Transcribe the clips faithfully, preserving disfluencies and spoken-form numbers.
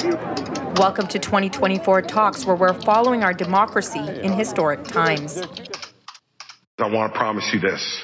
Welcome to twenty twenty-four Talks, where we're following our democracy in historic times. I want to promise you this.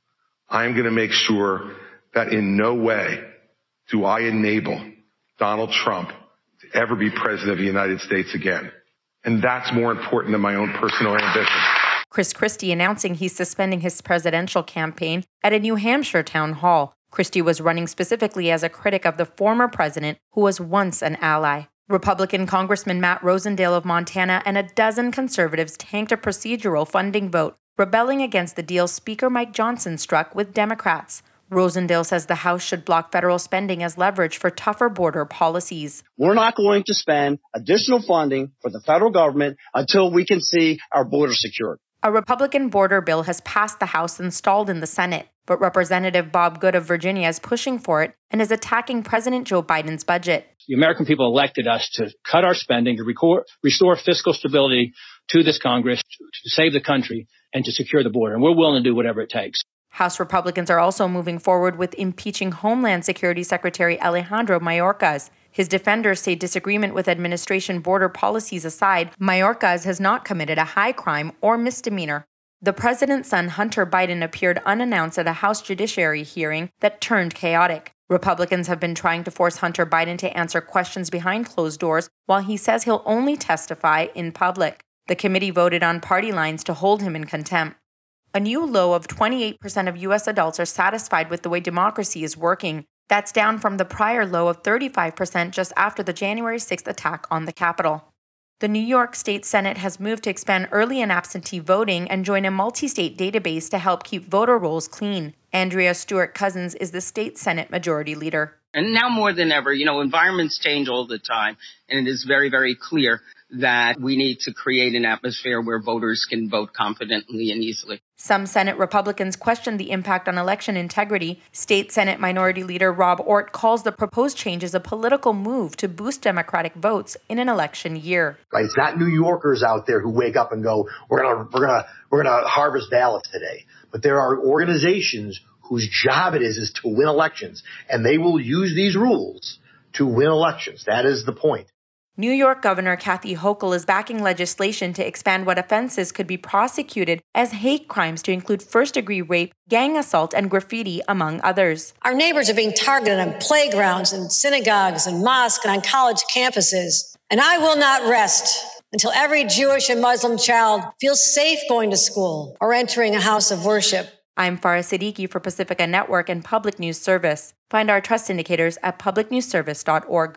I am going to make sure that in no way do I enable Donald Trump to ever be president of the United States again. And that's more important than my own personal ambition. Chris Christie announcing he's suspending his presidential campaign at a New Hampshire town hall. Christie was running specifically as a critic of the former president, who was once an ally. Republican Congressman Matt Rosendale of Montana and a dozen conservatives tanked a procedural funding vote, rebelling against the deal Speaker Mike Johnson struck with Democrats. Rosendale says the House should block federal spending as leverage for tougher border policies. We're not going to spend additional funding for the federal government until we can see our border secured. A Republican border bill has passed the House and stalled in the Senate, but Representative Bob Good of Virginia is pushing for it and is attacking President Joe Biden's budget. The American people elected us to cut our spending, to record, restore fiscal stability to this Congress, to save the country, and to secure the border. And we're willing to do whatever it takes. House Republicans are also moving forward with impeaching Homeland Security Secretary Alejandro Mayorkas. His defenders say disagreement with administration border policies aside, Mayorkas has not committed a high crime or misdemeanor. The president's son, Hunter Biden, appeared unannounced at a House Judiciary hearing that turned chaotic. Republicans have been trying to force Hunter Biden to answer questions behind closed doors, while he says he'll only testify in public. The committee voted on party lines to hold him in contempt. A new low of twenty-eight percent of U S adults are satisfied with the way democracy is working. That's down from the prior low of thirty-five percent just after the January sixth attack on the Capitol. The New York State Senate has moved to expand early and absentee voting and join a multi-state database to help keep voter rolls clean. Andrea Stewart-Cousins is the state Senate Majority Leader. And now more than ever, you know, environments change all the time, and it is very, very clear that we need to create an atmosphere where voters can vote confidently and easily. Some Senate Republicans question the impact on election integrity. State Senate Minority Leader Rob Ort calls the proposed changes a political move to boost Democratic votes in an election year. Right? It's not New Yorkers out there who wake up and go, "We're gonna, we're gonna, we're gonna harvest ballots today." But there are organizations whose job it is is to win elections, and they will use these rules to win elections. That is the point. New York Governor Kathy Hochul is backing legislation to expand what offenses could be prosecuted as hate crimes to include first-degree rape, gang assault, and graffiti, among others. Our neighbors are being targeted on playgrounds and synagogues and mosques and on college campuses. And I will not rest until every Jewish and Muslim child feels safe going to school or entering a house of worship. I'm Farah Siddiqui for Pacifica Network and Public News Service. Find our trust indicators at public news service dot org.